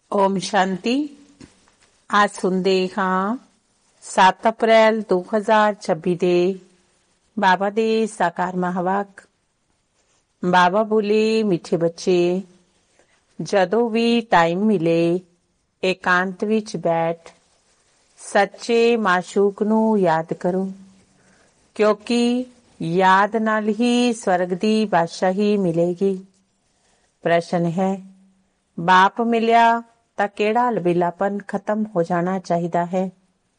ओम शांति। आज सुनते हाँ 7 अप्रैल 2026 ਦੇ ਬਾਬਾ ਦੇ ਸਾਕਾਰ ਮਹਾਵਾਕ। ਬਾਬਾ ਬੋਲੇ, ਮਿੱਠੇ ਬੱਚੇ, ਜਦੋਂ ਵੀ ਟਾਈਮ ਮਿਲੇ ਇਕਾਂਤ ਵਿੱਚ ਬੈਠ ਸੱਚੇ ਮਾਸ਼ੂਕ ਨੂੰ ਯਾਦ ਕਰੋ, ਕਿਉਂਕਿ ਯਾਦ ਨਾਲ ਹੀ ਸਵਰਗ ਦੀ ਬਾਦਸ਼ਾਹੀ ਮਿਲੇਗੀ। ਪ੍ਰਸ਼ਨ ਹੈ, ਬਾਪ ਮਿਲਿਆ ਤਾਂ ਕਿਹੜਾ ਅਲਬੇਲਾਪਨ ਖਤਮ ਹੋ ਜਾਣਾ ਚਾਹੀਦਾ ਹੈ?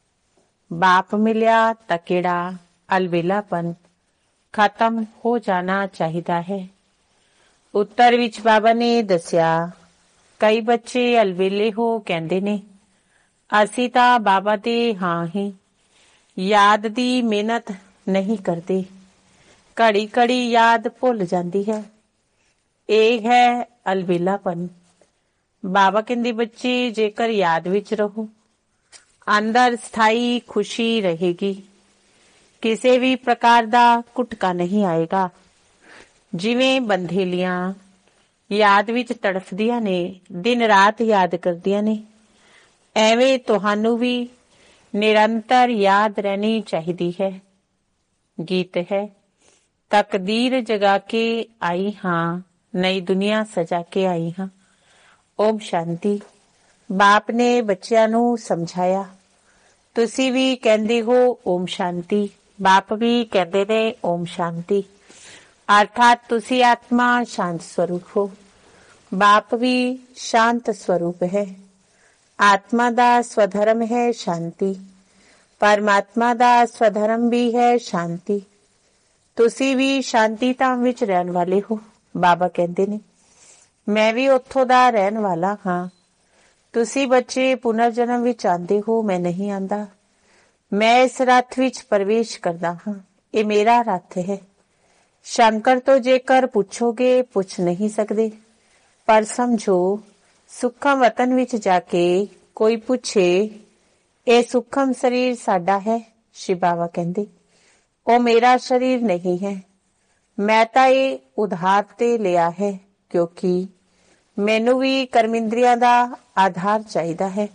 ਬਾਪ ਮਿਲਿਆ ਤਾਂ ਕਿਹੜਾ ਅਲਬੇਲਾਪਨ ਖਤਮ ਹੋ ਜਾਣਾ ਚਾਹੀਦਾ ਹੈ? ਉੱਤਰ ਵਿੱਚ ਬਾਬਾ ਨੇ ਦੱਸਿਆ, ਕਈ ਬੱਚੇ ਅਲਬੇਲੇ ਹੋ ਕਹਿੰਦੇ ਨੇ, ਅਸੀਂ ਤਾਂ ਬਾਬਾ ਦੇ ਹਾਂ ਹੀ, ਯਾਦ ਦੀ ਮਿਹਨਤ ਨਹੀਂ ਕਰਦੇ, ਘੜੀ ਘੜੀ ਯਾਦ ਭੁੱਲ ਜਾਂਦੀ ਹੈ। ਇਹ ਹੈ ਅਲਬੇਲਾਪਨ। ਬਾਬਾ ਕਹਿੰਦੇ, ਬੱਚੇ ਜੇਕਰ ਯਾਦ ਵਿੱਚ ਰਹੋ, ਅੰਦਰ ਸਥਾਈ ਖੁਸ਼ੀ ਰਹੇਗੀ, ਕਿਸੇ ਵੀ ਪ੍ਰਕਾਰ ਦਾ ਘੁਟਕਾ ਨਹੀਂ ਆਏਗਾ। ਜਿਵੇਂ ਬੰਧੇਲੀਆਂ ਯਾਦ ਵਿੱਚ ਤੜਫਦੀਆਂ ਨੇ, ਦਿਨ ਰਾਤ ਯਾਦ ਕਰਦੀਆਂ ਨੇ, ਐਵੇਂ ਤੁਹਾਨੂੰ ਵੀ ਨਿਰੰਤਰ ਯਾਦ ਰਹਿਣੀ ਚਾਹੀਦੀ ਹੈ। ਗੀਤ ਹੈ, ਤਕਦੀਰ ਜਗਾ ਕੇ ਆਈ ਹਾਂ, ਨਈ ਦੁਨੀਆ ਸਜਾ ਕੇ ਆਈ ਹਾਂ। ਓਮ ਸ਼ਾਂਤੀ। ਬਾਪ ਨੇ ਬੱਚਿਆਂ ਨੂੰ ਸਮਝਾਇਆ, ਤੁਸੀਂ ਵੀ ਕਹਿੰਦੇ ਹੋ ਓਮ ਸ਼ਾਂਤੀ, ਬਾਪ ਵੀ ਕਹਿੰਦੇ ਨੇ ਓਮ ਸ਼ਾਂਤੀ, ਅਰਥਾਤ ਤੁਸੀਂ ਆਤਮਾ ਸ਼ਾਂਤ ਸਰੂਪ ਹੋ, ਬਾਪ ਵੀ ਸ਼ਾਂਤ ਸਰੂਪ ਹੈ। ਆਤਮਾ ਦਾ ਸਵਧਰਮ ਹੈ ਸ਼ਾਂਤੀ, ਪਰਮਾਤਮਾ ਦਾ ਸਵਧਰਮ ਵੀ ਹੈ ਸ਼ਾਂਤੀ। ਤੁਸੀਂ ਵੀ ਸ਼ਾਂਤੀ ਧਾਮ ਵਿੱਚ ਰਹਿਣ ਵਾਲੇ ਹੋ। ਬਾਬਾ ਕਹਿੰਦੇ ਨੇ, ਮੈਂ ਵੀ ਉੱਥੋਂ ਦਾ ਰਹਿਣ ਵਾਲਾ ਹਾਂ। ਤੁਸੀਂ ਬੱਚੇ ਪੁਨਰ ਜਨਮ ਵਿੱਚ ਆਉਂਦੇ ਹੋ, ਮੈਂ ਨਹੀਂ ਆਂਦਾ। ਮੈਂ ਇਸ ਰੱਥ ਵਿੱਚ ਪ੍ਰਵੇਸ਼ ਕਰਦਾ ਹਾਂ, ਇਹ ਮੇਰਾ ਰੱਥ ਹੈ। ਸ਼ੰਕਰ ਤੋਂ ਜੇਕਰ ਪੁੱਛੋਗੇ, ਪੁੱਛ ਨਹੀਂ ਸਕਦੇ, ਪਰ ਸਮਝੋ ਸੁਖਮ ਵਤਨ ਵਿੱਚ ਜਾ ਕੇ ਕੋਈ ਪੁੱਛੇ, ਇਹ ਸੁਖਮ ਸਰੀਰ ਸਾਡਾ ਹੈ? ਸ਼ਿਵ ਬਾਬਾ ਕਹਿੰਦੇ, ਉਹ ਮੇਰਾ ਸਰੀਰ ਨਹੀਂ ਹੈ, ਮੈਂ ਤਾਂ ਇਹ ਉਧਾਰ ਤੇ ਲਿਆ ਹੈ, ਕਿਉਂਕਿ ਮੈਨੂੰ ਵੀ ਕਰਮਿੰਦਰੀਆਂ ਦਾ ਆਧਾਰ ਚਾਹੀਦਾ ਹੈ।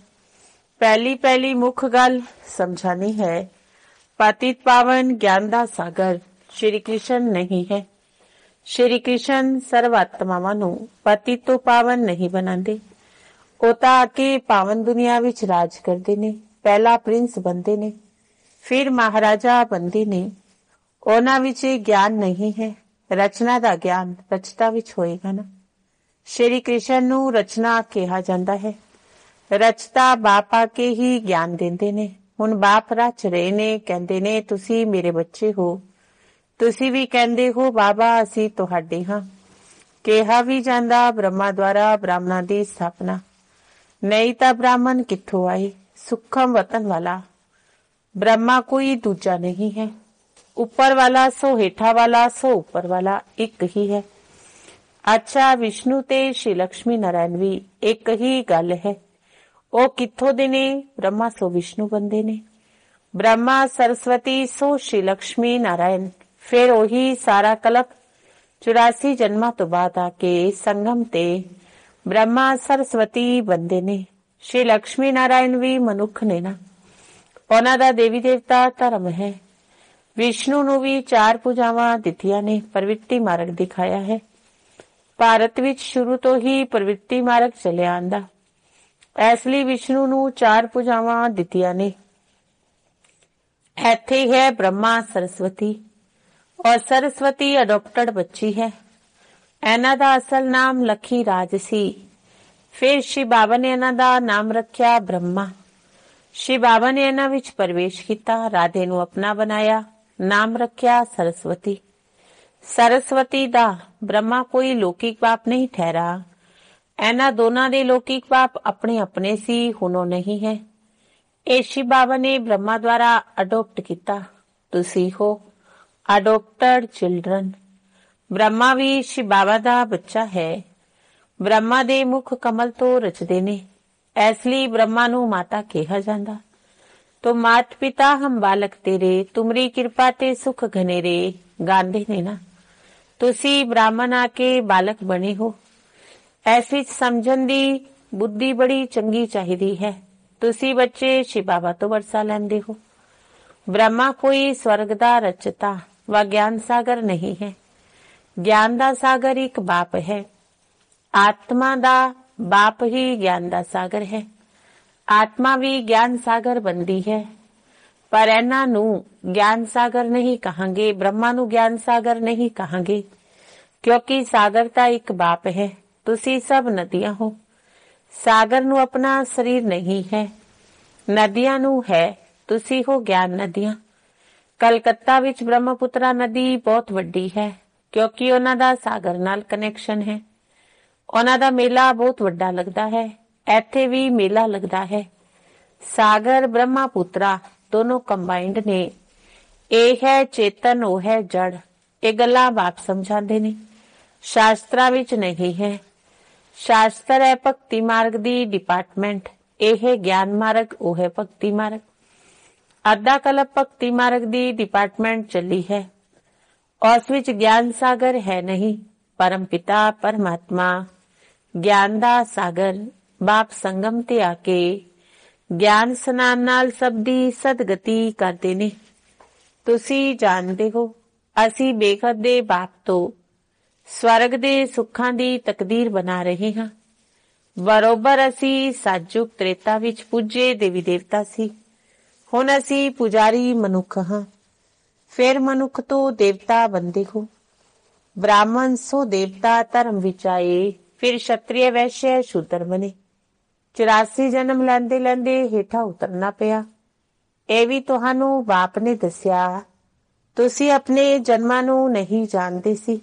ਪਹਿਲੀ ਮੁੱਖ ਗੱਲ ਸਮਝਾਣੀ ਹੈ, ਪਤਿਤ ਪਾਵਨ ਗਿਆਨ ਦਾ ਸਾਗਰ ਸ਼੍ਰੀ ਕ੍ਰਿਸ਼ਨ ਨਹੀਂ ਹੈ। ਸ਼੍ਰੀ ਕ੍ਰਿਸ਼ਨ ਸਰਵ ਆਤਮਾਵਾਂ ਨੂੰ ਪਤਿਤ ਤੋਂ ਪਾਵਨ ਨਹੀਂ ਬਣਾਉਂਦੇ। ਉਹ ਤਾਂ ਆ ਕੇ ਪਾਵਨ ਦੁਨੀਆ ਵਿੱਚ ਰਾਜ ਕਰਦੇ ਨੇ, ਪਹਿਲਾ ਪ੍ਰਿੰਸ ਬਣਦੇ ਨੇ, ਫਿਰ ਮਹਾਰਾਜਾ ਬਣਦੇ ਨੇ। ਉਹਨਾਂ ਵਿੱਚ ਗਿਆਨ ਨਹੀਂ ਹੈ, ਰਚਨਾ ਦਾ ਗਿਆਨ ਰਚਤਾ ਵਿੱਚ ਹੋਏਗਾ ਨਾ। ਸ਼੍ਰੀ ਕ੍ਰਿਸ਼ਨ ਨੂੰ ਰਚਨਾ ਕਿਹਾ ਜਾਂਦਾ ਹੈ। ਰਚਤਾ ਬਾਪ ਆ ਕੇ ਹੀ ਗਿਆਨ ਦਿੰਦੇ ਨੇ। ਹੁਣ ਬਾਪ ਰਚ ਰਹੇ ਨੇ, ਕਹਿੰਦੇ ਨੇ ਤੁਸੀਂ ਮੇਰੇ ਬੱਚੇ ਹੋ। ਤੁਸੀਂ ਵੀ ਕਹਿੰਦੇ ਹੋ ਬਾਬਾ ਅਸੀਂ ਤੁਹਾਡੇ ਹਾਂ। ਕਿਹਾ ਵੀ ਜਾਂਦਾ ਬ੍ਰਹਮਾ ਦੁਆਰਾ ਬ੍ਰਾਹਮਣਾਂ ਦੀ ਸਥਾਪਨਾ, ਨਹੀਂ ਤਾਂ ਬ੍ਰਾਹਮਣ ਕਿੱਥੋਂ ਆਏ? ਸੁਖਮ ਵਤਨ ਵਾਲਾ ਬ੍ਰਹਮਾ ਕੋਈ ਦੂਜਾ ਨਹੀਂ ਹੈ। ਉੱਪਰ ਵਾਲਾ ਸੋ ਹੇਠਾਂ ਵਾਲਾ ਸੋ ਉੱਪਰ ਵਾਲਾ ਇੱਕ ਹੀ ਹੈ। ਅੱਛਾ, ਵਿਸ਼ਨੂੰ ਤੇ ਸ਼੍ਰੀ ਲక్ష్ਮੀ ਨਾਰਾਇਣ ਵੀ ਇੱਕ ਹੀ ਗੱਲ ਹੈ। ਉਹ ਕਿੱਥੋਂ ਦੇ ਨੇ? ਬ੍ਰਹਮਾ ਸੋ ਵਿਸ਼ਨੂੰ ਬੰਦੇ ਨੇ, ਬ੍ਰਹਮਾ ਸਰਸਵਤੀ ਸੋ ਸ਼੍ਰੀ ਲక్ష్ਮੀ ਨਾਰਾਇਣ। ਫਿਰ ਉਹੀ ਸਾਰਾ ਕਲਪ 84 ਜਨਮਾਂ ਤੋਂ ਬਾਅਦ ਆ ਕੇ ਸੰਗਮ ਤੇ ਬ੍ਰਹਮਾ ਸਰਸਵਤੀ ਬੰਦੇ ਨੇ। ਸ਼੍ਰੀ ਲక్ష్ਮੀ ਨਾਰਾਇਣ ਵੀ ਮਨੁੱਖ ਨੇ ਨਾ, ਉਹਨਾਂ ਦਾ ਦੇਵੀ ਦੇਵਤਾ ਧਰਮ ਹੈ। ਵਿਸ਼ਨੂੰ ਨੂੰ ਵੀ 4 ਪੂਜਾਵਾਂ ਦਿੱਤੀਆਂ ਨੇ, ਪ੍ਰਵਿਰਤੀ ਮਾਰਗ ਦਿਖਾਇਆ ਹੈ। ਭਾਰਤ ਵਿੱਚ ਸ਼ੁਰੂ ਤੋਂ ਹੀ ਪ੍ਰਵਿਰਤੀ ਮਾਰਗ ਚੱਲਿਆ ਆਂਦਾ, ਇਸ ਲਈ ਵਿਸ਼ਨੂੰ ਨੂੰ 4 ਪੂਜਾਵਾਂ ਦਿੱਤੀਆਂ ਨੇ। ਇੱਥੇ ਹੈ ਬ੍ਰਹਮਾ ਸਰਸਵਤੀ, ਔਰ ਸਰਸਵਤੀ ਅਡੋਪਟਡ ਬੱਚੀ ਹੈ। ਇਹਨਾਂ ਦਾ ਅਸਲ ਨਾਮ ਲੱਖੀ ਰਾਜ ਸੀ। ਫਿਰ ਸ਼ਿਵ ਬਾਬਾ ਨੇ ਇਹਨਾਂ ਦਾ ਨਾਮ ਰੱਖਿਆ ਬ੍ਰਹਮਾ। ਸ਼ਿਵ ਬਾਬਾ ਨੇ ਇਹਨਾਂ ਵਿੱਚ ਪ੍ਰਵੇਸ਼ ਕੀਤਾ, ਰਾਧੇ ਨੂੰ ਆਪਣਾ ਬਣਾਇਆ, ਨਾਮ ਰੱਖਿਆ ਸਰਸਵਤੀ। ਸਰਸਵਤੀ ਦਾ ਬ੍ਰਹਮਾ ਕੋਈ ਲੌਕਿਕ ਬਾਪ ਨਹੀਂ ਠਹਿਰਾ। ਇਹਨਾਂ ਦੋਨਾਂ ਦੇ ਲੌਕਿਕ ਬਾਪ ਆਪਣੇ ਆਪਣੇ ਸੀ, ਹੁਣ ਉਹ ਨਹੀਂ ਹੈ। ਇਹ ਸ਼ਿਵ ਬਾਬਾ ਨੇ ਬ੍ਰਹਮਾ ਦੁਆਰਾ ਅਡੋਪਟ ਕੀਤਾ। ਤੁਸੀਂ ਹੋ ਅਡੋਪਟਡ ਚਿਲਡਰਨ। ਬ੍ਰਹਮਾ ਵੀ ਸ਼ਿਵ ਬਾਬਾ ਦਾ ਬੱਚਾ ਹੈ। ਬ੍ਰਹਮਾ ਦੇ ਮੁਖ ਕਮਲ ਤੋਂ ਰਚਦੇ ਨੇ, ਇਸ ਲਈ ਬ੍ਰਹਮਾ ਨੂੰ ਮਾਤਾ ਕਿਹਾ ਜਾਂਦਾ। ਤੋ ਮਾਤ ਪਿਤਾ ਹਮ ਬਾਲਕ ਤੇਰੇ, ਤੁਮਰੀ ਕਿਰਪਾ ਤੇ ਸੁਖ ਘਨੇਰੇ ਗਾਉਂਦੇ ਨੇ ਨਾ। ਤੁਸੀਂ ਬ੍ਰਾਹਮਣ ਆ ਕੇ ਬਾਲਕ ਬਣੇ ਹੋ। ਇਸ ਵਿੱਚ ਸਮਝਣ ਦੀ ਬੁੱਧੀ ਬੜੀ ਚੰਗੀ ਚਾਹੀਦੀ ਹੈ। ਤੁਸੀਂ ਬੱਚੇ ਸ਼ਿਵ ਬਾਬਾ ਤੋਂ ਵਰਸਾ ਲੈਂਦੇ ਹੋ। ਬ੍ਰਹਮਾ ਕੋਈ ਸਵਰਗ ਦਾ ਰਚਤਾ व ਗਿਆਨ ਸਾਗਰ ਨਹੀਂ ਹੈ। ਗਿਆਨ ਦਾ ਸਾਗਰ ਇੱਕ ਬਾਪ ਹੈ। ਆਤਮਾ ਦਾ ਬਾਪ ਹੀ ਗਿਆਨ ਦਾ ਸਾਗਰ ਹੈ। ਆਤਮਾ ਵੀ ਗਿਆਨ ਸਾਗਰ ਬਣਦੀ ਹੈ, ਪਰ ਇਹਨਾਂ ਨੂੰ ਗਿਆਨ ਸਾਗਰ ਨਹੀਂ ਕਹਾਂਗੇ, ਬ੍ਰਹਮਾ ਨੂੰ ਗਿਆਨ ਸਾਗਰ ਨਹੀਂ ਕਹਾਂਗੇ, ਕਿਉਂਕਿ ਸਾਗਰ ਤਾਂ ਇੱਕ ਬਾਪ ਹੈ। ਤੁਸੀਂ ਸਭ ਨਦੀਆਂ ਹੋ। ਸਾਗਰ ਨੂੰ ਆਪਣਾ ਸਰੀਰ ਨਹੀਂ ਹੈ, ਨਦੀਆਂ ਨੂੰ ਹੈ। ਤੁਸੀਂ ਹੋ ਗਿਆਨ ਨਦੀਆਂ। ਕਲਕੱਤਾ ਵਿੱਚ ਬ੍ਰਹਮਪੁੱਤਰਾ ਨਦੀ ਬਹੁਤ ਵੱਡੀ ਹੈ, ਕਿਉਂਕਿ ਉਹਨਾਂ ਦਾ ਸਾਗਰ ਨਾਲ ਕਨੈਕਸ਼ਨ ਹੈ। ਉਹਨਾਂ ਦਾ ਮੇਲਾ ਬਹੁਤ ਵੱਡਾ ਲੱਗਦਾ ਹੈ। ਇੱਥੇ ਵੀ ਮੇਲਾ ਲੱਗਦਾ ਹੈ। ਸਾਗਰ ਬ੍ਰਹਮਪੁੱਤਰਾ ਦੋਨੋਂ ਕੰਬਾਈਂਡ ਨੇ। ਇਹ ਹੈ ਚੇਤਨ, ਉਹ ਹੈ ਜੜ। ਇਹ ਗੱਲਾਂ ਬਾਪ ਸਮਝਾਉਂਦੇ ਨੇ, ਸ਼ਾਸਤਰਾਂ ਵਿੱਚ ਨਹੀਂ ਹੈ। ਸ਼ਾਸਤਰ ਹੈ ਭਗਤੀ ਮਾਰਗ ਦੀ ਡਿਪਾਰਟਮੈਂਟ। ਇਹ ਹੈ ਗਿਆਨ ਮਾਰਗ, ਉਹ ਹੈ ਭਗਤੀ ਮਾਰਗ। ਅੱਧਾ ਕਲਪ ਭਗਤੀ ਮਾਰਗ ਦੀ ਡਿਪਾਰਟਮੈਂਟ ਚੱਲੀ ਹੈ। ਉਸ ਵਿੱਚ ਗਿਆਨ ਸਾਗਰ ਹੈ ਨਹੀਂ। ਪਰਮ ਪਿਤਾ ਪਰਮਾਤਮਾ ਗਿਆਨ ਦਾ ਸਾਗਰ ਬਾਪ ਸੰਗਮ ਤੇ ਆ ਕੇ ਗਿਆਨ ਸਨਾਨ ਨਾਲ ਸਭ ਦੀ ਸਦਗਤੀ ਕਰਦੇ ਨੇ। ਤੁਸੀਂ ਜਾਣਦੇ ਹੋ, ਅਸੀਂ ਬੇਖਤ ਦੇ ਬਾਪ ਤੋਂ ਸਵਰਗ ਦੇ ਸੁੱਖਾਂ ਦੀ ਤਕਦੀਰ ਬਣਾ ਰਹੇ ਹਾਂ। ਬਰੋਬਰ ਅਸੀਂ ਸਤਯੁਗ ਤ੍ਰੇਤਾ ਵਿੱਚ ਪੂਜੇ ਦੇਵੀ ਦੇਵਤਾ ਸੀ। ਹੁਣ ਅਸੀਂ ਪੁਜਾਰੀ ਮਨੁੱਖ ਹਾਂ। ਫਿਰ ਮਨੁੱਖ ਤੋਂ ਦੇਵਤਾ ਬਣਦੇ ਹੋ। ਬ੍ਰਾਹਮਣ ਸੋ ਦੇਵਤਾ ਧਰਮ ਵਿੱਚ ਆਏ, ਫਿਰ ਸ਼ਤਰੀਏ ਵੈਸ਼ਯ ਸ਼ੂਦਰ ਬਣੇ। 84 ਜਨਮ ਲੈਂਦੇ ਲੈਂਦੇ ਹੇਠਾਂ ਉਤਰਨਾ ਪਿਆ। ਇਹ ਵੀ ਤੁਹਾਨੂੰ ਬਾਪ ਨੇ ਦੱਸਿਆ। ਤੁਸੀਂ ਆਪਣੇ ਜਨਮਾਂ ਨੂੰ ਨਹੀਂ ਜਾਣਦੇ ਸੀ।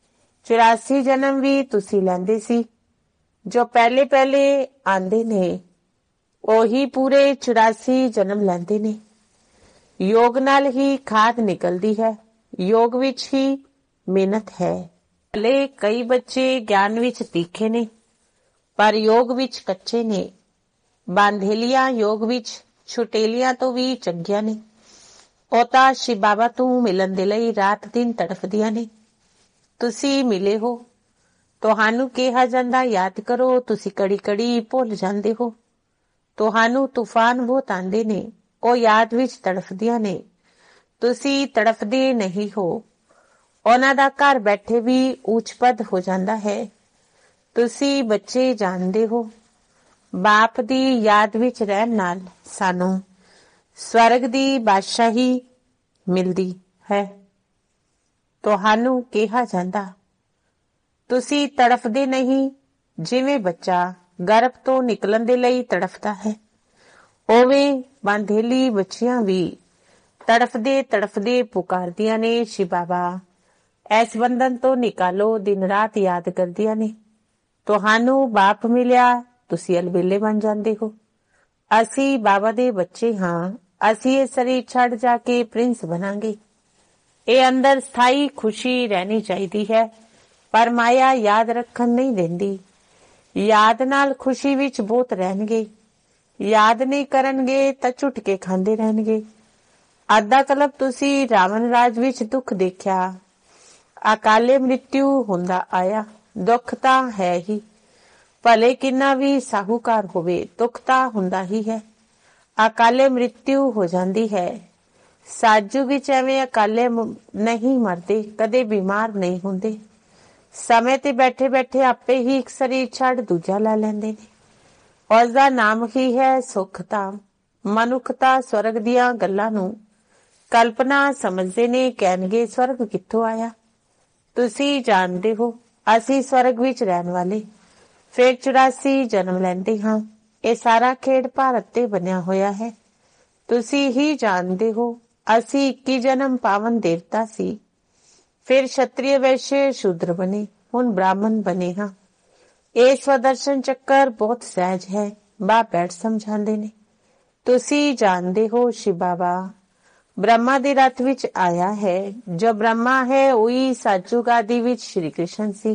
84 ਜਨਮ ਵੀ ਤੁਸੀਂ ਲੈਂਦੇ ਸੀ। ਜੋ ਪਹਿਲੇ ਪਹਿਲੇ ਆਂਦੇ ਨੇ ਉਹੀ ਪੂਰੇ 84 ਜਨਮ ਲੈਂਦੇ ਨੇ। ਯੋਗ ਨਾਲ ਹੀ ਖਾਦ ਨਿਕਲਦੀ ਹੈ। ਯੋਗ ਵਿੱਚ ਹੀ ਮਿਹਨਤ ਹੈ। ਭਲੇ ਕਈ ਬੱਚੇ ਗਿਆਨ ਵਿੱਚ ਤਿੱਖੇ ਨੇ, ਪਰ ਯੋਗ ਵਿੱਚ ਕੱਚੇ ਨੇ। ਬਾਂਧੇਲੀਆਂ ਯੋਗ ਵਿੱਚ ਛੁਟੇਲੀਆਂ ਤੋਂ ਵੀ ਚੰਗੀਆਂ ਨੇ। ਉਹ ਤਾਂ ਸ਼ਿਵ ਬਾਬਾ ਤੋਂ ਮਿਲਣ ਦੇ ਲਈ ਰਾਤ ਦਿਨ ਤੜਫਦੀਆਂ ਨੇ। ਤੁਸੀਂ ਮਿਲੇ ਹੋ। ਤੁਹਾਨੂੰ ਕਿਹਾ ਜਾਂਦਾ ਯਾਦ ਕਰੋ, ਤੁਸੀਂ ਕੜੀ ਕੜੀ ਭੁੱਲ ਜਾਂਦੇ ਹੋ। ਤੁਹਾਨੂੰ ਤੂਫਾਨ ਬਹੁਤ ਆਉਂਦੇ ਨੇ, ਉਹ ਯਾਦ ਵਿੱਚ ਤੜਫਦੀਆਂ ਨੇ। ਤੁਸੀਂ ਤੜਫਦੇ ਨਹੀਂ ਹੋ। ਉਹਨਾਂ ਦਾ ਘਰ ਬੈਠੇ ਵੀ ਉੱਚ ਪਦ ਹੋ ਜਾਂਦਾ ਹੈ। ਤੁਸੀਂ ਬੱਚੇ ਜਾਣਦੇ ਹੋ, ਬਾਪ ਦੀ ਯਾਦ ਵਿੱਚ ਰਹਿਣ ਨਾਲ ਸਾਨੂੰ ਸਵਰਗ ਦੀ ਬਾਦਸ਼ਾਹੀ ਮਿਲਦੀ ਹੈ। ਤੁਹਾਨੂੰ ਕਿਹਾ ਜਾਂਦਾ ਤੁਸੀਂ ਤੜਫਦੇ ਨਹੀਂ। ਜਿਵੇਂ ਬੱਚਾ ਗਰਭ ਤੋਂ ਨਿਕਲਣ ਦੇ ਲਈ ਤੜਫਦਾ ਹੈ, ਉਵੇਂ ਬਾਂਧੇਲੀ ਬੱਚੀਆਂ ਵੀ ਤੜਫਦੇ ਤੜਫਦੇ ਪੁਕਾਰਦੀਆਂ ਨੇ, ਸ਼ਿਵ ਬਾਬਾ ਇਸ ਬੰਧਨ ਤੋਂ ਨਿਕਾਲੋ। ਦਿਨ ਰਾਤ ਯਾਦ ਕਰਦੀਆਂ ਨੇ। ਤੁਹਾਨੂੰ ਬਾਪ ਮਿਲਿਆ, ਤੁਸੀਂ ਅਲਬੇਲੇ ਬਣ ਜਾਂਦੇ ਹੋ। ਅਸੀਂ ਬਾਬਾ ਦੇ ਬੱਚੇ ਹਾਂ। ਅਸੀਂ ਇਹ ਸਰੀਰ ਛੱਡ ਜਾ ਕੇ ਪ੍ਰਿੰਸ ਬਣਾਂਗੇ। ਇਹ ਅੰਦਰ ਸਥਾਈ ਖੁਸ਼ੀ ਰਹਿਣੀ ਚਾਹੀਦੀ ਹੈ, ਪਰ ਮਾਇਆ ਯਾਦ ਰੱਖਣ ਨਹੀਂ ਦਿੰਦੀ। ਯਾਦ ਨਾਲ ਖੁਸ਼ੀ ਵਿੱਚ ਬਹੁਤ ਰਹਿਣਗੇ। ਯਾਦ ਨਹੀਂ ਕਰਨਗੇ ਤਾਂ ਝੁੱਟਕੇ ਖਾਂਦੇ ਰਹਿਣਗੇ। ਅੱਧਾ ਕਲਪ ਤੁਸੀਂ ਰਾਵਣ ਰਾਜ ਵਿੱਚ ਦੁੱਖ ਦੇਖਿਆ। ਅਕਾਲੇ ਮ੍ਰਿਤਿੂ ਹੁੰਦਾ ਆਇਆ। ਦੁੱਖ ਤਾਂ ਹੈ ਹੀ, ਭਲੇ ਕਿੰਨਾ ਵੀ ਸਾਹੂਕਾਰ ਹੋਵੇ, ਦੁੱਖ ਤਾਂ ਹੁੰਦਾ ਹੀ ਹੈ। ਅਕਾਲੇ ਮ੍ਰਿਤਿੂ ਹੋ ਜਾਂਦੀ ਹੈ। ਸਾਜੂ ਵਿੱਚ ਐਵੇਂ ਅਕਾਲੇ ਨਹੀਂ ਮਰਦੇ, ਕਦੇ ਬਿਮਾਰ ਨਹੀਂ ਹੁੰਦੇ। ਸਮੇਂ ਤੇ ਬੈਠੇ ਬੈਠੇ ਆਪੇ ਹੀ ਇੱਕ ਸਰੀਰ ਛੱਡ ਦੂਜਾ ਲੈ ਲੈਂਦੇ ਨੇ। ਉਸ ਦਾ ਨਾਮ ਹੀ ਹੈ ਸੁਖਤਾ। ਮਨੁੱਖਤਾ ਸਵਰਗ ਦੀਆਂ ਗੱਲਾਂ ਨੂੰ ਕਲਪਨਾ ਸਮਝਦੇ ਨੇ। ਕਹਿਣਗੇ ਸਵਰਗ ਕਿੱਥੋਂ ਆਇਆ? ਤੁਸੀਂ ਜਾਣਦੇ ਹੋ, ਅਸੀਂ ਸਵਰਗ ਵਿੱਚ ਰਹਿਣ ਵਾਲੇ ਫਿਰ 84 ਜਨਮ ਲੈਂਦੇ ਹਾਂ। ਇਹ ਸਾਰਾ ਖੇਡ ਭਾਰਤ ਤੇ ਬਣਿਆ ਹੋਇਆ ਹੈ। ਤੁਸੀਂ ਹੀ ਜਾਣਦੇ ਹੋ, ਅਸੀਂ 21 ਜਨਮ ਪਾਵਨ ਦੇਵਤਾ ਸੀ, ਫਿਰ ਸ਼ਤਰੀਏ ਵੈਸ਼ਯ ਸ਼ੂਦਰ ਬਣੇ, ਹੁਣ ਬ੍ਰਾਹਮਣ ਬਣੇ ਹਾਂ। ਇਹ ਸਵਦਰਸ਼ਨ ਚੱਕਰ ਬਹੁਤ ਸਹਿਜ ਹੈ। ਬਾਪ ਬੈਠ ਸਮਝਾਉਂਦੇ ਨੇ। ਤੁਸੀਂ ਜਾਣਦੇ ਹੋ, ਸ਼ਿਵ ਬਾਬਾ ਬ੍ਰਹਮਾ ਦੇ ਰਥ ਵਿੱਚ ਆਇਆ ਹੈ। ਜੋ ਬ੍ਰਹਮਾ ਹੈ ਉਹੀ ਸਾਜੂਗ ਆਦਿ ਵਿੱਚ ਸ਼੍ਰੀ ਕ੍ਰਿਸ਼ਨ ਸੀ।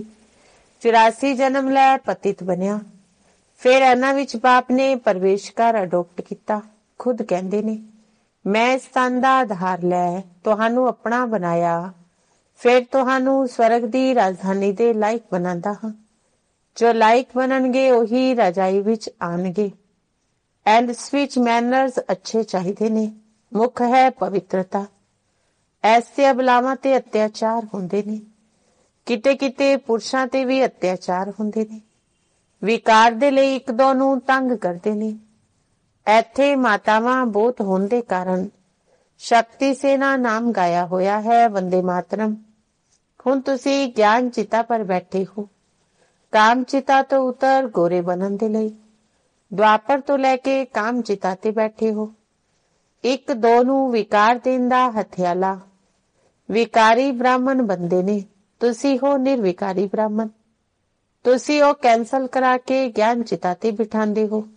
84 ਜਨਮ ਲੈ ਪਤਿਤ ਬਣਿਆ। ਫਿਰ ਇਹਨਾਂ ਵਿੱਚ ਬਾਪ ਨੇ ਪ੍ਰਵੇਸ਼ ਕਰ ਅਡੋਪਟ ਕੀਤਾ। ਖੁਦ ਕਹਿੰਦੇ ਨੇ, ਮੈਂ ਇਸ ਤਨ ਦਾ ਆਧਾਰ ਲੈ ਤੁਹਾਨੂੰ ਆਪਣਾ ਬਣਾਇਆ, ਫਿਰ ਤੁਹਾਨੂੰ ਸਵਰਗ ਦੀ ਰਾਜਧਾਨੀ ਦੇ ਲਾਇਕ ਬਣਾਉਂਦਾ ਹਾਂ। ਜੋ ਲਾਇਕ ਬਣਨਗੇ ਉਹੀ ਰਜਾਈ ਵਿੱਚ ਆਣਗੇ। ਐਂਡਸ ਵਿੱਚ ਮੈਨਰਸ ਅੱਛੇ ਚਾਹੀਦੇ ਨੇ। ਮੁੱਖ ਹੈ ਪਵਿੱਤਰਤਾ। ਐਸੇ ਅਬਲਾਵਾਂ ਤੇ ਅਤਿਆਚਾਰ ਹੁੰਦੇ ਨੇ। ਕਿਤੇ ਕਿਤੇ ਪੁਰਸ਼ਾਂ ਤੇ ਵੀ ਅਤਿਆਚਾਰ ਹੁੰਦੇ ਨੇ। ਵਿਕਾਰ ਦੇ ਲਈ ਇੱਕ ਦੋ ਨੂੰ ਤੰਗ ਕਰਦੇ ਨੇ। ਇੱਥੇ ਮਾਤਾਵਾਂ ਬਹੁਤ ਹੋਣ ਦੇ ਕਾਰਨ ਸ਼ਕਤੀ ਸੇਨਾ ਨਾਮ ਗਾਇਆ ਹੋਇਆ ਹੈ। ਵੰਦੇ ਮਾਤਰਮ। ਹੁਣ ਤੁਸੀਂ ਗਿਆਨ ਚਿਤਾ ਪਰ ਬੈਠੇ ਹੋ। ਕਾਮ ਚਿਤਾ ਤੋਂ ਉਤਰ ਗੋਰੇ ਬਣਨ ਦੇ ਲਈ ਦੁਆਪਰ ਤੋਂ ਲੈ ਕੇ ਕਾਮ ਚਿਤਾ ਤੇ ਬੈਠੇ ਹੋ। ਇੱਕ ਦੋ ਨੂੰ ਵਿਕਾਰ ਦੇਣ ਦਾ ਹਥਿਆਲਾ। ਵਿਕਾਰੀ ਬ੍ਰਾਹਮਣ ਬੰਦੇ ਨੇ। ਤੁਸੀਂ ਹੋ ਨਿਰਵਿਕਾਰੀ ਬ੍ਰਾਹਮਣ। ਤੁਸੀਂ ਉਹ ਕੈਂਸਲ ਕਰਾ ਕੇ ਗਿਆਨ ਚਿਤਾ ਤੇ ਬਿਠਾਉਂਦੇ ਹੋ।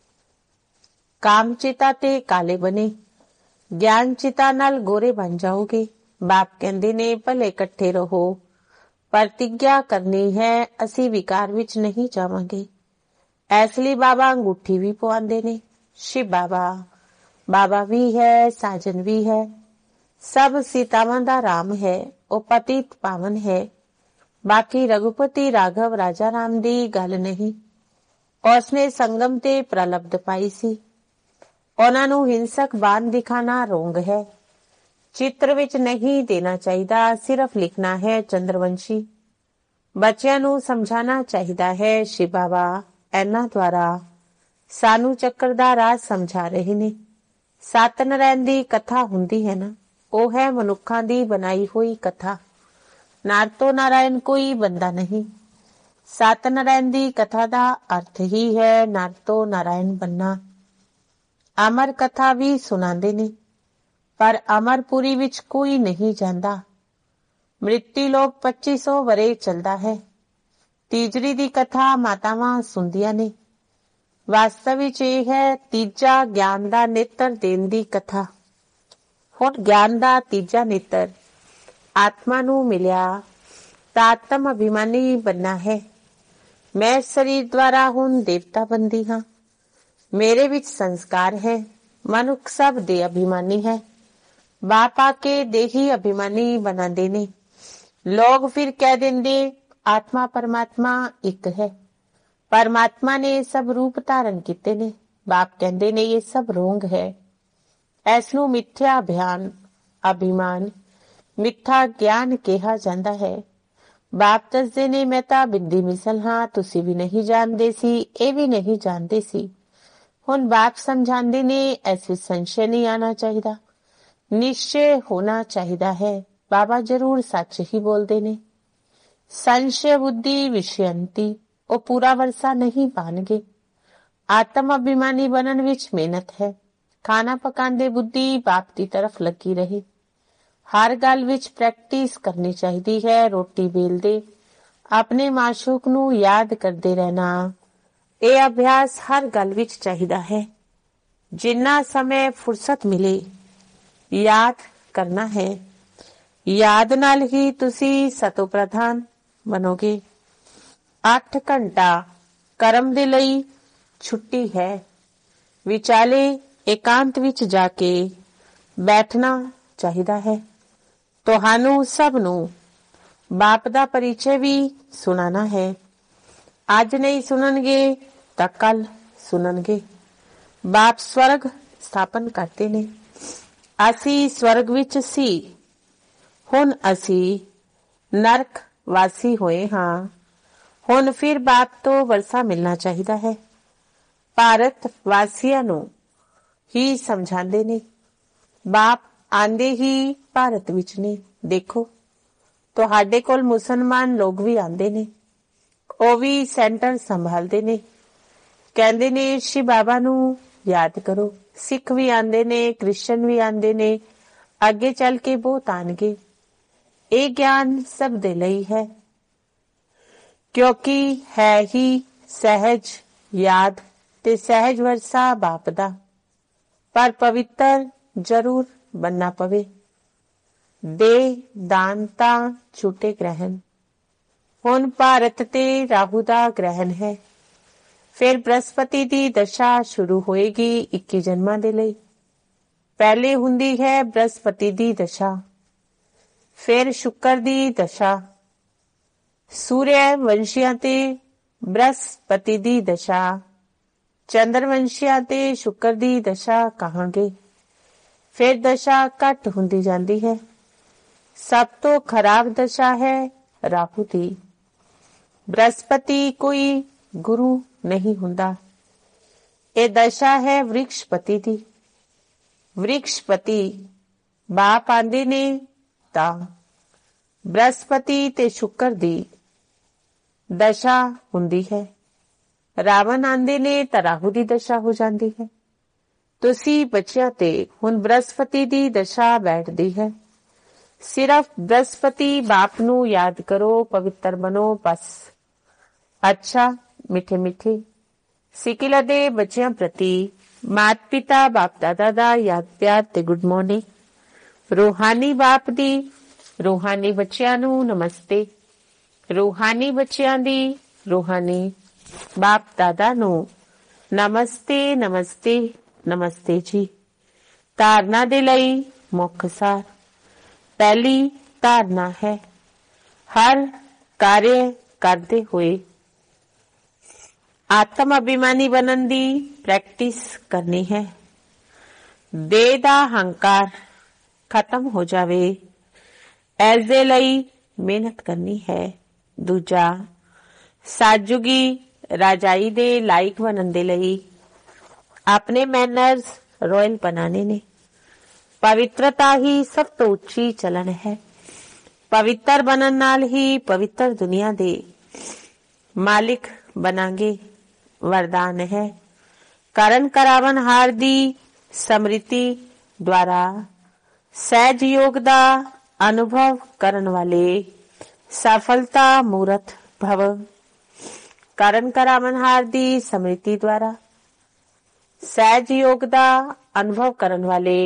ਕਾਮ ਚਿਤਾ ਤੇ ਕਾਲੇ ਬਣੇ, ਗਿਆਨ ਚਿਤਾ ਨਾਲ ਗੋਰੇ ਬਣ ਜਾਓਗੇ। ਬਾਪ ਕਹਿੰਦੇ ਨੇ ਭਲੇ ਇਕੱਠੇ ਰਹੋ। ਪ੍ਰਤਿਗਿਆ ਕਰਨੀ ਹੈ ਅਸੀਂ ਵਿਕਾਰ ਵਿੱਚ ਨਹੀਂ ਜਾਵਾਂਗੇ। ਇਸ ਲਈ ਬਾਬਾ ਅੰਗੂਠੀ ਵੀ ਪਵਾਉਂਦੇ ਨੇ। ਸ਼ਿਵ ਬਾਬਾ ਵੀ ਹੈ, ਸਾਜਨ ਵੀ ਹੈ। ਸਭ ਸੀਤਾਵਾਂ ਦਾ ਰਾਮ ਹੈ। ਉਹ ਪਤਿਤ ਪਾਵਨ ਹੈ। ਬਾਕੀ ਰਘੁਪਤੀ ਰਾਘਵ ਰਾਜਾ ਰਾਮ ਦੀ ਗੱਲ ਨਹੀਂ। ਉਸਨੇ ਸੰਗਮ ਤੇ ਪ੍ਰਲਬਧ ਪਾਈ ਸੀ। ਉਹਨਾਂ ਨੂੰ ਹਿੰਸਕ ਬਾਣ ਦਿਖਾਣਾ ਰੋਂਗ ਹੈ। ਚਿੱਤਰ ਵਿੱਚ ਨਹੀਂ ਦੇਣਾ ਚਾਹੀਦਾ, ਸਿਰਫ ਲਿਖਣਾ ਹੈ। ਚੰਦਰਵੰਸ਼ੀ ਬੱਚਿਆਂ ਨੂੰ ਸਮਝਾਣਾ ਚਾਹੀਦਾ ਹੈ। ਸ਼ਿਵ ਬਾਬਾ ਇਹਨਾਂ ਦੁਆਰਾ ਸਾਨੂੰ ਚੱਕਰ ਦਾ ਰਾਜ ਸਮਝਾ ਰਹੇ ਨੇ। ਸਤਨਾਰਾਇਣ ਦੀ ਕਥਾ ਹੁੰਦੀ ਹੈ ਨਾ, ਉਹ ਹੈ ਮਨੁੱਖਾਂ ਦੀ ਬਣਾਈ ਹੋਈ ਕਥਾ। ਨਰ ਤੋਂ ਨਾਰਾਇਣ ਕੋਈ ਬੰਦਾ ਨਹੀਂ। ਸਤਨਾਰਾਇਣ ਦੀ ਕਥਾ ਦਾ ਅਰਥ ਹੀ ਹੈ ਨਰ ਤੋਂ ਨਾਰਾਇਣ ਬੰਨਾ। ਅਮਰ ਕਥਾ ਵੀ ਸੁਣਾਉਂਦੇ ਨੇ, ਪਰ ਅਮਰਪੁਰੀ ਵਿੱਚ ਕੋਈ ਨਹੀਂ ਜਾਂਦਾ। ਮ੍ਰਿਤੀ ਲੋਕ 2500 ਵਰੇ ਚੱਲਦਾ ਹੈ। ਤੀਜਰੀ ਦੀ ਕਥਾ ਮਾਤਾਵਾਂ ਸੁਣਦੀਆਂ ਨੇ। ਵਾਸਤਵ ਵਿੱਚ ਇਹ ਹੈ ਤੀਜਾ ਗਿਆਨ ਦਾ ਨੇਤਰ ਦੇਣ ਦੀ ਕਥਾ। ਹੁਣ ਗਿਆਨ ਦਾ ਤੀਜਾ ਨੇਤਰ ਆਤਮਾ ਨੂੰ ਮਿਲਿਆ ਤਾਂ ਆਤਮ ਅਭਿਮਾਨੀ ਬਣਨਾ ਹੈ। ਮੈਂ ਸਰੀਰ ਦੁਆਰਾ ਹੁਣ ਦੇਵਤਾ ਬੰਦੀ ਹਾਂ। ਮੇਰੇ ਵਿੱਚ ਸੰਸਕਾਰ ਹੈ। ਮਨੁੱਖ ਸਭ ਦੇ ਅਭਿਮਾਨੀ ਹੈ। ਬਾਪ ਆ ਕੇ ਦੇਹੀ ਅਭਿਮਾਨੀ ਬਣਾਉਂਦੇ ਨੇ। ਲੋਕ ਫਿਰ ਕਹਿ ਦਿੰਦੇ ਆਤਮਾ ਪਰਮਾਤਮਾ ਇੱਕ ਹੈ। ਪਰਮਾਤਮਾ ਨੇ ਸਭ ਰੂਪ ਧਾਰਨ ਕੀਤੇ ਨੇ। ਬਾਪ ਕਹਿੰਦੇ ਨੇ ਇਹ ਸਭ ਰੋਂਗ ਹੈ। ਇਸ ਨੂੰ ਮਿੱਥਿਆ ਅਭਿਮਾਨ ਮਿੱਠਾ ਗਿਆਨ ਕਿਹਾ ਜਾਂਦਾ ਹੈ। ਬਾਪ ਦੱਸਦੇ ਨੇ ਮੈਂ ਤਾਂ ਬਿੰਦੀ ਮਿਸਲ ਹਾਂ। ਤੁਸੀਂ ਵੀ ਨਹੀਂ ਜਾਣਦੇ ਸੀ, ਇਹ ਵੀ ਨਹੀਂ ਜਾਣਦੇ ਸੀ। ਹੁਣ ਬਾਪ ਸਮਝਾਉਂਦੇ ਨੇ ਇਸ ਵਿੱਚ ਸੰਸ਼ੇ ਨਹੀਂ ਆਣਾ ਚਾਹੀਦਾ, ਨਿਸ਼ਚੈ ਹੋਣਾ ਚਾਹੀਦਾ ਹੈ। ਬਾਬਾ ਜ਼ਰੂਰ ਸੱਚ ਹੀ ਬੋਲਦੇ ਨੇ। ਸੰਸ਼ੇ ਬੁੱਧੀ ਵਿਸ਼ਯੰਤੀ, ਉਹ ਪੂਰਾ ਵਰਸਾ ਨਹੀਂ ਪਾਣਗੇ। ਆਤਮ ਅਭਿਮਾਨੀ ਬਣਨ ਵਿੱਚ ਮਿਹਨਤ ਹੈ। ਖਾਣਾ ਪਕਾਉਂਦੇ ਬੁੱਧੀ ਬਾਪ ਦੀ ਤਰਫ ਲੱਗੀ ਰਹੇ। ਹਰ ਗੱਲ ਵਿੱਚ ਪ੍ਰੈਕਟਿਸ ਕਰਨੀ ਚਾਹੀਦੀ ਹੈ। ਰੋਟੀ ਵੇਲਦੇ ਆਪਣੇ ਮਾਸ਼ੂਕ ਨੂੰ ਯਾਦ ਕਰਦੇ ਰਹਿਣਾ, ਇਹ ਅਭਿਆਸ ਹਰ ਗੱਲ ਵਿੱਚ ਚਾਹੀਦਾ ਹੈ। ਜਿੰਨਾ ਸਮੇਂ ਫੁਰਸਤ ਮਿਲੇ ਯਾਦ ਕਰਨਾ ਹੈ। ਯਾਦ ਨਾਲ ਹੀ ਤੁਸੀਂ ਸਤੋ ਪ੍ਰਧਾਨ ਬਣੋਗੇ। 8 ਘੰਟਾ ਕਰਮ ਦੇ ਲਈ ਛੁੱਟੀ ਹੈ। ਵਿਚਾਲੇ ਇਕਾਂਤ ਵਿੱਚ ਜਾ ਕੇ ਬੈਠਣਾ ਚਾਹੀਦਾ ਹੈ। ਤੁਹਾਨੂੰ ਸਭ ਨੂੰ ਬਾਪ ਦਾ ਪਰਿਚੈ ਵੀ ਸੁਣਾਣਾ ਹੈ। ਅੱਜ ਨਹੀਂ ਸੁਣਨਗੇ ਤਾਂ ਕੱਲ ਸੁਣਨਗੇ। ਬਾਪ ਸਵਰਗ ਸਥਾਪਨ ਕਰਦੇ ਨੇ। ਅਸੀਂ ਸਵਰਗ ਵਿੱਚ ਸੀ, ਹੁਣ ਅਸੀਂ ਨਰਕ ਵਾਸੀ ਹੋਏ ਹਾਂ। ਹੁਣ ਫਿਰ ਬਾਪ ਤੋਂ ਵਰਸਾ ਮਿਲਣਾ ਚਾਹੀਦਾ ਹੈ। ਭਾਰਤ ਵਾਸੀਆਂ ਨੂੰ ਹੀ ਸਮਝਾਉਂਦੇ ਨੇ। ਬਾਪ ਆਂਦੇ ਹੀ ਭਾਰਤ ਵਿੱਚ ਨੇ। ਦੇਖੋ ਤੁਹਾਡੇ ਕੋਲ ਮੁਸਲਮਾਨ ਲੋਕ ਵੀ ਆਂਦੇ ਨੇ, ਉਹ ਵੀ ਸੈਂਟਰ ਸੰਭਾਲਦੇ ਨੇ। ਕਹਿੰਦੇ ਨੇ ਸ਼ਿਵ ਬਾਬਾ ਨੂੰ ਯਾਦ ਕਰੋ। ਸਿੱਖ ਵੀ ਆਂਦੇ ਨੇ, ਕ੍ਰਿਸਚਨ ਵੀ ਆਂਦੇ ਨੇ, ਅੱਗੇ ਚੱਲ ਕੇ ਬਹੁਤ ਆਣਗੇ। ਇਹ ਗਿਆਨ ਸਭ ਦੇ ਲਈ ਹੈ, ਕਿਉਂਕਿ ਹੈ ਹੀ ਸਹਿਜ ਯਾਦ ਤੇ ਸਹਿਜ ਵਰਸਾ ਬਾਪ ਦਾ। ਪਰ ਪਵਿੱਤਰ ਜ਼ਰੂਰ ਬਣਨਾ ਪਵੇ। ਦੇ ਦਾਨ ਤਾਂ ਛੁੱਟੇ ਗ੍ਰਹਿਣ। ਹੁਣ ਭਾਰਤ ਤੇ ਰਾਹੂ ਦਾ ਗ੍ਰਹਿਣ ਹੈ। ਫਿਰ ਬ੍ਰਹਸਪਤੀ ਦੀ ਦਸ਼ਾ ਸ਼ੁਰੂ ਹੋਏਗੀ 21 ਜਨਮਾਂ ਦੇ ਲਈ। ਪਹਿਲੇ ਹੁੰਦੀ ਹੈ ਬ੍ਰਹਸਪਤੀ ਦੀ ਦਸ਼ਾ, ਫਿਰ ਸ਼ੁੱਕਰ ਦੀ ਦਸ਼ਾ। ਸੂਰਯ ਵੰਸ਼ੀਆਂ ਤੇ ਬ੍ਰਹਸਪਤੀ ਦੀ ਦਸ਼ਾ, ਚੰਦਰਵੰਸ਼ੀਆਂ ਤੇ ਸ਼ੁਕਰ ਦੀ ਦਸ਼ਾ ਕਹਾਂਗੇ। ਫਿਰ ਦਸ਼ਾ ਘੱਟ ਹੁੰਦੀ ਜਾਂਦੀ ਹੈ। ਸਭ ਤੋਂ ਖਰਾਬ ਦਸ਼ਾ ਹੈ ਰਾਹੂ ਦੀ। ਬ੍ਰਹਸਪਤੀ ਕੋਈ ਗੁਰੂ ਨਹੀਂ ਹੁੰਦਾ। ਇਹ ਦਸ਼ਾ ਹੈ ਵ੍ਰਿਕਸ਼ਪਤੀ ਦੀ। ਵ੍ਰਿਕਸ਼ਪਤੀ ਬਾਪ ਆਂਦੇ ਨੇ ਤਾਂ ਬ੍ਰਹਸਪਤੀ ਤੇ ਸ਼ੁਕਰ ਦੀ ਦਸ਼ਾ ਹੁੰਦੀ ਹੈ। ਰਾਵਣ ਆਂਦੇ ਨੇ ਤਾਂ ਰਾਹੂ ਦੀ ਦਸ਼ਾ ਹੋ ਜਾਂਦੀ ਹੈ। ਤੁਸੀਂ ਬੱਚਿਆਂ ਤੇ ਹੁਣ ਬ੍ਰਹਸਪਤੀ ਦੀ ਦਸ਼ਾ ਬੈਠਦੀ ਹੈ। ਸਿਰਫ ਬ੍ਰਹਸਪਤੀ ਬਾਪ ਨੂੰ ਯਾਦ ਕਰੋ, ਪਵਿੱਤਰ ਬਣੋ, ਬਸ। ਅੱਛਾ ਮਿੱਠੇ ਮਿੱਠੇ ਸਿਕਿਲਾ ਦੇ ਬੱਚਿਆਂ ਪ੍ਰਤੀ ਮਾਤ ਪਿਤਾ ਬਾਪ ਦਾਦਾ ਦਾ ਯਾਦ ਪਿਆਰ ਤੇ ਗੁੱਡ ਮਾਰਨਿੰਗ। ਰੂਹਾਨੀ ਬਾਪ ਦੀ ਰੂਹਾਨੀ ਬੱਚਿਆਂ ਨੂੰ ਨਮਸਤੇ। ਰੂਹਾਨੀ ਬੱਚਿਆਂ ਦੀ ਰੂਹਾਨੀ ਬਾਪ ਦਾਦਾ ਨੂੰ ਨਮਸਤੇ ਨਮਸਤੇ ਨਮਸਤੇ ਜੀ। ਧਾਰਨਾ ਦੇ ਲਈ ਮੁੱਖ ਸਾਰ। ਪਹਿਲੀ ਧਾਰਨਾ ਹੈ ਹਰ ਕਾਰਜ ਕਰਦੇ ਹੋਏ ਆਤਮ ਅਭਿਮਾਨੀ ਬਣਨ ਦੀ ਪ੍ਰੈਕਟਿਸ ਕਰਨੀ ਹੈ। ਦੇਹ ਦਾ ਹੰਕਾਰ ਖਤਮ ਹੋ ਜਾਵੇ, ਇਸ ਦੇ ਲਈ ਮਿਹਨਤ ਕਰਨੀ ਹੈ। ਦੂਜਾ, ਸਾਜੂਗੀ ਰਾਜਾਈ ਦੇ ਲਾਇਕ ਬਣਨ ਦੇ ਲਈ ਆਪਣੇ ਮੈਨਰਜ਼ ਰਾਇਲ ਬਣਾਣੇ ਨੇ। ਪਵਿੱਤਰਤਾ ਹੀ ਸਭ ਤੋਂ ਉੱਚੀ ਚਲਨ ਹੈ। ਪਵਿੱਤਰ ਬਣਨ ਨਾਲ ਹੀ ਪਵਿੱਤਰ ਦੁਨੀਆ ਦੇ ਮਾਲਿਕ ਬਣਾਂਗੇ। ਵਰਦਾਨ ਹੈ ਕਰਨ ਕਰਾਵਨ ਹਾਰ ਦੀ ਸਮ੍ਰਿਤੀ ਦੁਆਰਾ ਸਹਿਜ ਯੋਗ ਦਾ ਅਨੁਭਵ ਕਰਨ ਵਾਲੇ ਸਫਲਤਾ ਮੂਰਤ ਭਵ। ਕਰਨ ਕਰਾਵਨ ਹਾਰ ਦੀ ਸਮ੍ਰਿਤੀ ਦੁਆਰਾ ਸਹਿਜ ਯੋਗ ਦਾ ਅਨੁਭਵ ਕਰਨ ਵਾਲੇ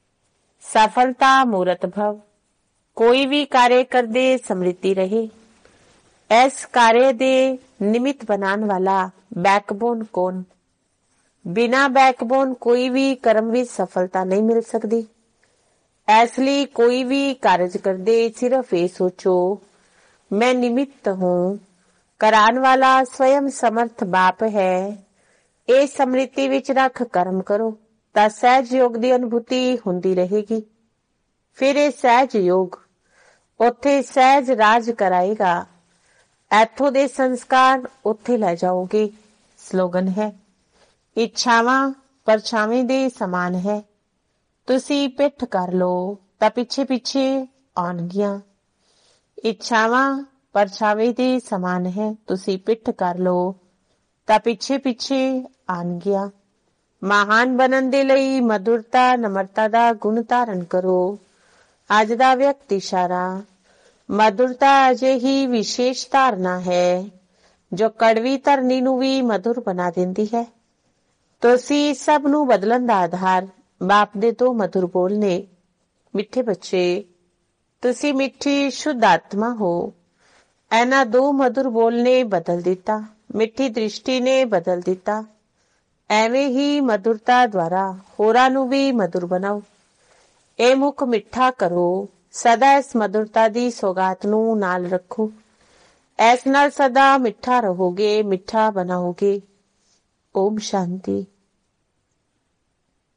ਸਫਲਤਾ ਮੂਰਤ ਭਵ। ਕੋਈ ਵੀ ਕਾਰਜ ਕਰਦੇ ਸਮ੍ਰਿਤੀ ਰਹੇ। ਇਸ ਕਾਰਜ ਦੇ ਨਿਮਿਤ ਬਣਾਉਣ ਵਾਲਾ ਬੈਕਬੋਨ ਕੌਣ? ਬਿਨਾਂ ਬੈਕਬੋਨ ਕੋਈ ਵੀ ਕਰਮ ਵਿੱਚ ਸਫਲਤਾ ਨਹੀਂ ਮਿਲ ਸਕਦੀ। ਇਸ ਲਈ ਕੋਈ ਵੀ ਕਾਰਜ ਕਰਦੇ ਸਿਰਫ ਇਹ ਸੋਚੋ ਮੈਂ ਨਿਮਿਤ ਹੂੰ। ਕਰਾਉਣ ਵਾਲਾ ਸਵਯੰ ਸਮਰਥ ਬਾਪ ਹੈ। ਇਹ ਸਮ੍ਰਿਤੀ ਵਿੱਚ ਰੱਖ ਕਰਮ ਕਰੋ ਤਾਂ ਸਹਿਜ ਯੋਗ ਦੀ ਅਨੁਭੂਤੀ ਹੁੰਦੀ ਰਹੇਗੀ। ਫਿਰ ਇਹ ਸਹਿਜ ਯੋਗ ਉੱਥੇ ਸਹਿਜ ਰਾਜ ਕਰਾਏਗਾ। ਇੱਥੋਂ ਦੇ ਸੰਸਕਾਰ ਉੱਥੇ ਲੈ ਜਾਓਗੇ। ਸਲੋਗਨ ਹੈ ਇੱਛਾਵਾਂ ਪਰਛਾਵੇਂ ਦੇ ਸਮਾਨ ਹੈ। ਤੁਸੀਂ ਪਿੱਠ ਕਰ ਲਓ ਤਾਂ ਪਿੱਛੇ ਪਿੱਛੇ ਆਉਣਗੀਆਂ। ਇੱਛਾਵਾਂ ਪਰਛਾਵੇਂ ਦੇ ਸਮਾਨ ਹੈ। ਤੁਸੀਂ ਪਿੱਠ ਕਰ ਲਓ ਤਾਂ ਪਿੱਛੇ ਪਿੱਛੇ ਆਉਣਗੀਆਂ। ਮਹਾਨ ਬਣਨ ਦੇ ਲਈ ਮਧੁਰਤਾ ਨਮਰਤਾ ਦਾ ਗੁਣ ਧਾਰਨ ਕਰੋ। ਅੱਜ ਦਾ ਵਿਅਕਤ ਇਸ਼ਾਰਾ ਮਧੁਰਤਾ ਅਜਿਹੀ ਵਿਸ਼ੇਸ਼ ਧਾਰਨਾ ਹੈ ਜੋ ਕੜਵੀ ਧਰਨੀ ਨੂੰ ਵੀ ਮਧੁਰ ਬਣਾ ਦਿੰਦੀ ਹੈ। ਤੁਸੀਂ ਸਭ ਨੂੰ ਬਦਲਣ ਦਾ ਆਧਾਰ ਬਾਪ ਦੇ ਦੋ ਮਧੁਰ ਬੋਲ ਨੇ। ਮਿੱਠੇ ਬੱਚੇ ਤੁਸੀਂ ਮਿੱਠੀ ਸ਼ੁੱਧ ਆਤਮਾ ਹੋ। ਇਹਨਾਂ ਦੋ ਮਧੁਰ ਬੋਲ ਨੇ ਬਦਲ ਦਿੱਤਾ। ਮਿੱਠੀ ਦ੍ਰਿਸ਼ਟੀ ਨੇ ਬਦਲ ਦਿੱਤਾ। ਐਵੇਂ ਹੀ ਮਧੁਰਤਾ ਦੁਆਰਾ ਹੋਰਾਂ ਨੂੰ ਵੀ ਮਧੁਰ ਬਣਾਓ। ਇਹ ਮੁਖ ਮਿੱਠਾ ਕਰੋ। ਸਦਾ ਇਸ ਮਧੁਰਤਾ ਦੀ ਸੌਗਾਤ ਨੂੰ ਨਾਲ ਰੱਖੋ। ਇਸ ਨਾਲ ਸਦਾ ਮਿੱਠਾ ਰਹੋਗੇ, ਮਿੱਠਾ ਬਣਾਓਗੇ। ਓਮ ਸ਼ਾਂਤੀ।